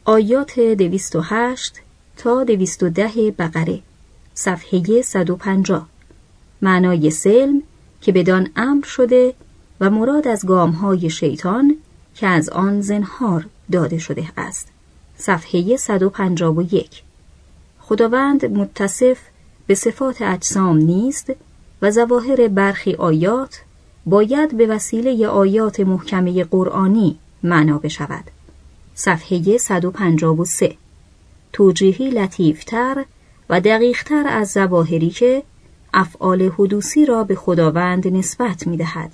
آیات 208 تا 210 بقره، صفحه 150. معنای سلم که بدان امر شده و مراد از گامهای شیطان که از آن زنهار داده شده است، صفحه 151. خداوند متصف به صفات اجسام نیست و ظواهر برخی آیات باید به وسیله آیات محکمه قرآنی معنا بشود، صفحه 153. توجیهی لطیفتر و دقیقتر از ظواهری که افعال حدوثی را به خداوند نسبت می دهد،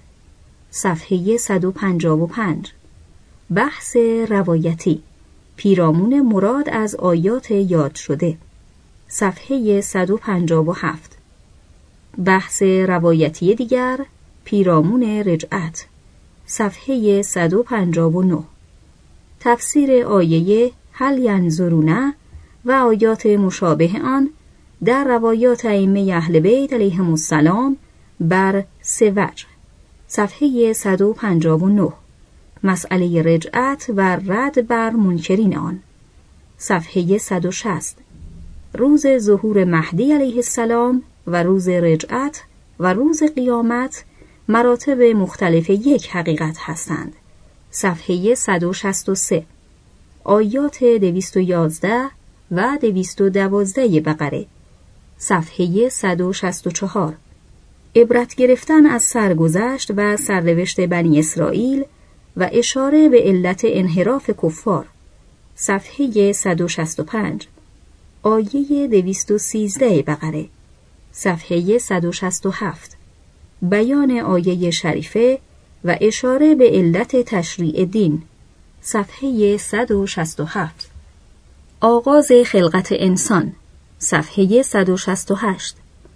صفحه 155. بحث روایتی، پیرامون مراد از آیات یاد شده، صفحه 157. بحث روایتی دیگر، پیرامون رجعت، صفحه 159. تفسیر آیه هل ینظرون و آیات مشابه آن در روایات ائمه اهل بیت علیهم السلام بر 3 وجه، صفحه 159. مسئله رجعت و رد بر منکرین آن، صفحه 160. روز ظهور مهدی علیه السلام و روز رجعت و روز قیامت مراتب مختلف یک حقیقت هستند، صفحه 163. آیات 211 و 212 بقره، صفحه 164. عبرت گرفتن از سرگذشت و سرنوشت بنی اسرائیل و اشاره به علت انحراف کفار، صفحه 165. آیه 213 بقره، صفحه 167. بیان آیه شریفه و اشاره به علت تشریع دین، صفحه 167. آغاز خلقت انسان، صفحه 168.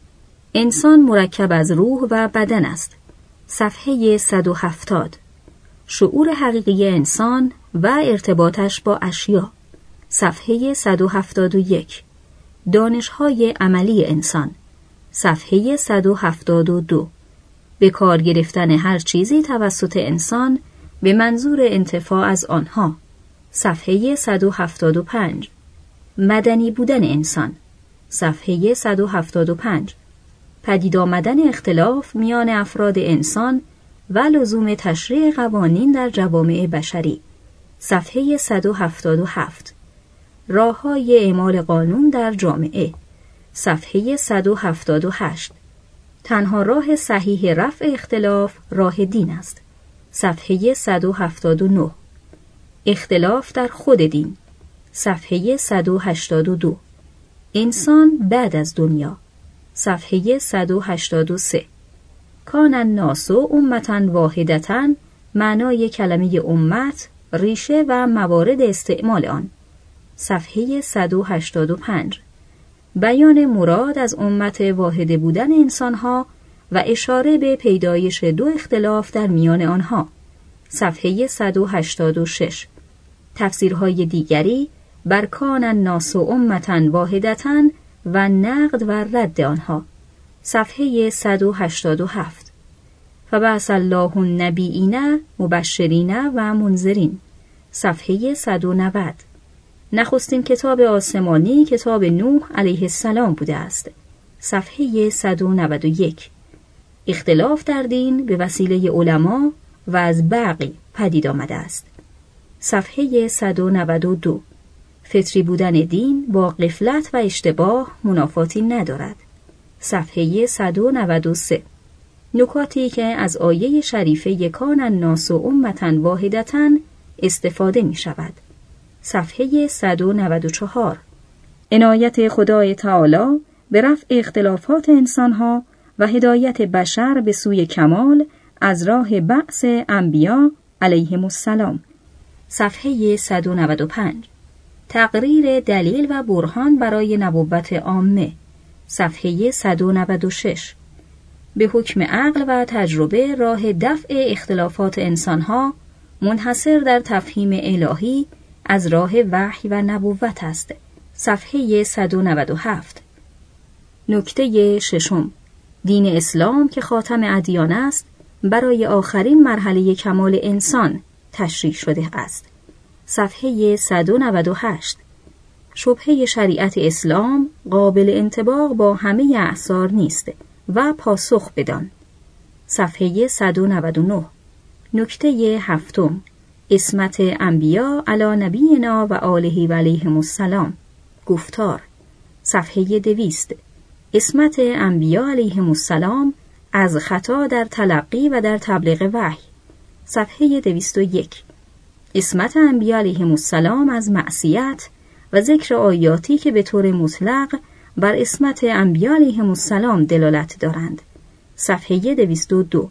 انسان مرکب از روح و بدن است، صفحه 170. شعور حقیقی انسان و ارتباطش با اشیا، صفحه 171. دانش‌های عملی انسان، صفحه 172. به کار گرفتن هر چیزی توسط انسان به منظور انتفاع از آنها، صفحه 175. مدنی بودن انسان، صفحه 175. پدید آمدن اختلاف میان افراد انسان و لزوم تشریع قوانین در جوامع بشری، صفحه 177. راه‌های اعمال قانون در جامعه، صفحه 178. تنها راه صحیح رفع اختلاف راه دین است، صفحه 179. اختلاف در خود دین، صفحه 182. انسان بعد از دنیا، صفحه 183. کان الناس امة واحدة، معنای کلمه امت، ریشه و موارد استعمال آن، صفحه 185. بیان مراد از امت واحده بودن انسانها و اشاره به پیدایش 2 اختلاف در میان آنها، صفحه 186. تفسیرهای دیگری بر کان الناس امة واحدة و نقد و رد آنها، صفحه 187. فبعث الله النبیین مبشرین و منذرین، صفحه 190. نخستین کتاب آسمانی کتاب نوح علیه السلام بوده است، صفحه 191. اختلاف در دین به وسیله علما و از بقی پدید آمده است، صفحه 192. فطری بودن دین با غفلت و اشتباه منافاتی ندارد، صفحه 193. نکاتی که از آیه شریفه کان الناس امة واحدة استفاده می شود، صفحه 194. عنایت خدای تعالی به رفع اختلافات انسانها و هدایت بشر به سوی کمال از راه بعث انبیا علیهم السلام، صفحه 195. تقریر دلیل و برهان برای نبوت عامه، صفحه 196. به حکم عقل و تجربه راه دفع اختلافات انسانها منحصر در تفهیم الهی از راه وحی و نبوت است، صفحه 197. نکته 6. دین اسلام که خاتم ادیان است برای آخرین مرحله کمال انسان تشریح شده است، صفحه 198. شبهه شریعت اسلام قابل انطباق با همه اعصار نیست و پاسخ بدان. صفحه 199. نکته 7. عصمت انبیا علی نبینا و آله و علیهم السلام. گفتار. صفحه 200. عصمت انبیا علیهم السلام از خطا در تلقی و در تبلیغ وحی. صفحه 201. عصمت انبیا علیهم السلام از معصیت و ذکر آیاتی که به طور مطلق بر عصمت انبیا علیهم السلام دلالت دارند. صفحه 202.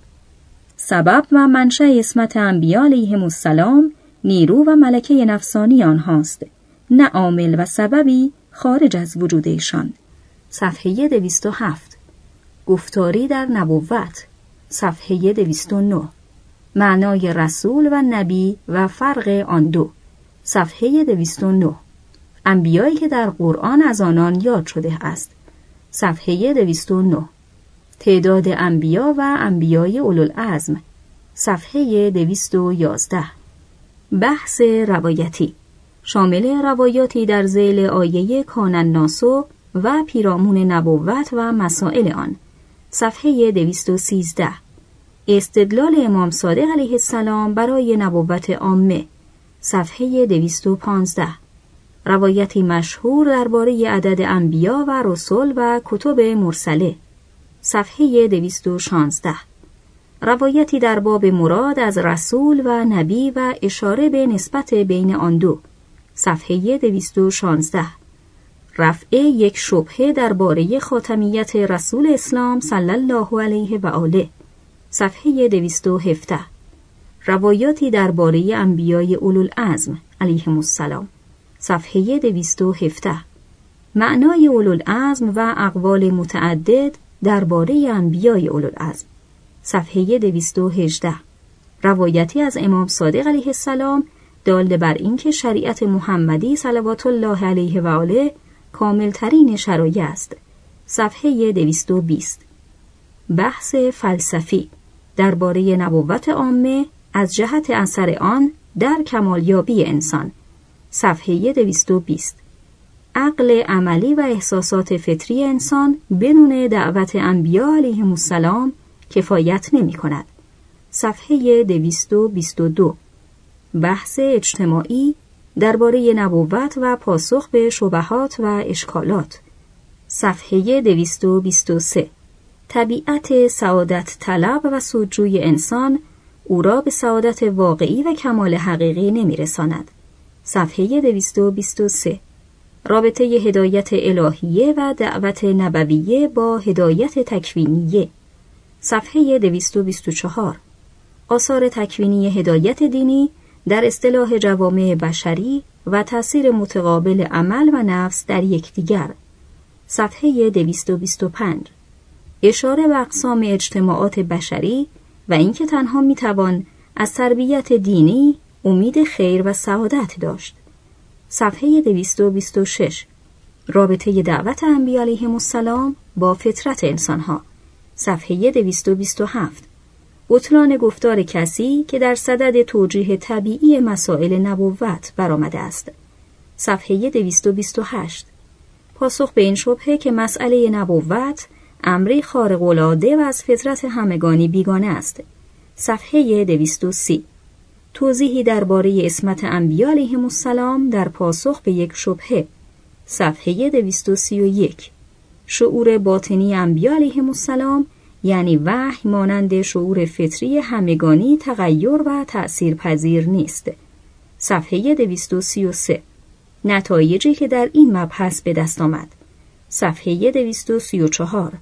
سبب و منشأ عصمت انبیا علیهم السلام نیرو و ملکه نفسانی آنهاست، نه عامل و سببی خارج از وجود ایشان. صفحه 207. گفتاری در نبوت. صفحه 209. معنای رسول و نبی و فرق آن دو. صفحه 209. انبیایی که در قرآن از آنان یاد شده است. صفحه 209. تعداد انبیا و انبیای اولوالعزم. صفحه 211. بحث روایتی شامل روایاتی در ذیل آیه کان الناس و پیرامون نبوت و مسائل آن. صفحه 213. استدلال امام صادق علیه السلام برای نبوت عامه. صفحه 215. روایتی مشهور درباره عدد انبیا و رسل و کتب مرسله. صفحه 216. روایتی در باب مراد از رسول و نبی و اشاره به نسبت بین آن دو. صفحه 216. رفع یک شبهه درباره خاتمیت رسول اسلام صلی الله علیه و آله. صفحه 217. روایاتی درباره انبیای اولوالعزم علیهم السلام. صفحه 217. معنای اولوالعزم و اقوال متعدد درباره انبیای اولوالعزم. صفحه 218. روایتی از امام صادق علیه السلام دال بر اینکه شریعت محمدی صلوات الله علیه و آله کامل ترین شرایع است. صفحه 220. بحث فلسفی درباره نبوت عامه از جهت اثر آن در کمالیابی انسان. صفحه 220. عقل عملی و احساسات فطری انسان بدون دعوت انبیا علیهم السلام کفایت نمی کند. صفحه 222. بحث اجتماعی درباره نبوت و پاسخ به شبهات و اشکالات. صفحه 223. طبیعت سعادت طلب و سودجوی انسان او را به سعادت واقعی و کمال حقیقی نمی رساند. صفحه 223. رابطه هدایت الهیه و دعوت نبویه با هدایت تکوینیه. صفحه 224. آثار تکوینی هدایت دینی در اصطلاح جوامع بشری و تأثیر متقابل عمل و نفس در یکدیگر. صفحه 225. اشاره به اقسام اجتماعات بشری و اینکه تنها میتوان از تربیت دینی امید خیر و سعادت داشت. صفحه 226. رابطه دعوت انبیا علیهم السلام با فطرت انسانها. صفحه 227. بطلان گفتار کسی که در صدد توجیه طبیعی مسائل نبوت برآمده است. صفحه 228. پاسخ به این شبهه که مسئله نبوت امری خارق العاده و از فطرت همگانی بیگانه است. صفحه 230. توضیحی درباره عصمت انبیا علیهم السلام در پاسخ به یک شبهه. صفحه 231. شعور باطنی انبیا علیهم السلام یعنی وحی مانند شعور فطری همگانی تغییر و تأثیر پذیر نیست. صفحه 233. نتایجی که در این مبحث به دست آمد. صفحه 234.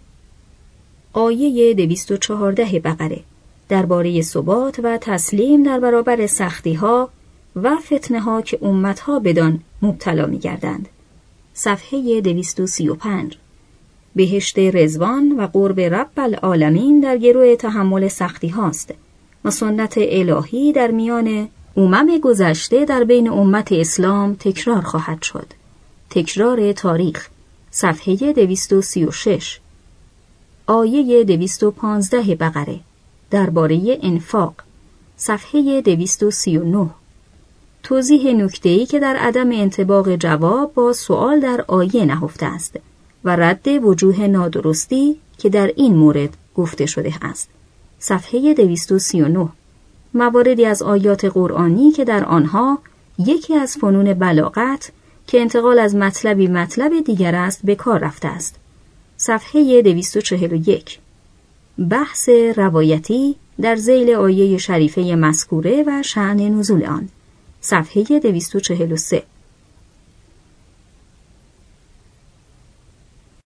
آیه 214 بقره درباره ثبات و تسلیم در برابر سختی‌ها و فتنه‌ها که امت‌ها بدان مبتلا می‌گردند. صفحه 235. بهشت رضوان و قرب رب العالمین در گروه تحمل سختی هاست و سنت الهی در میان امم گذشته در بین امت اسلام تکرار خواهد شد. تکرار تاریخ. صفحه 236. آیه 215 بقره درباره انفاق. صفحه 239. توضیح نکته‌ای که در عدم انطباق جواب با سؤال در آیه نهفته است و رد وجوه نادرستی که در این مورد گفته شده است. صفحه 239. مواردی از آیات قرآنی که در آنها یکی از فنون بلاغت که انتقال از مطلبی مطلب دیگر است به کار رفته است. صفحه 241. بحث روایتی در ذیل آیه شریفه مذکوره و شأن نزول آن. صفحه 243.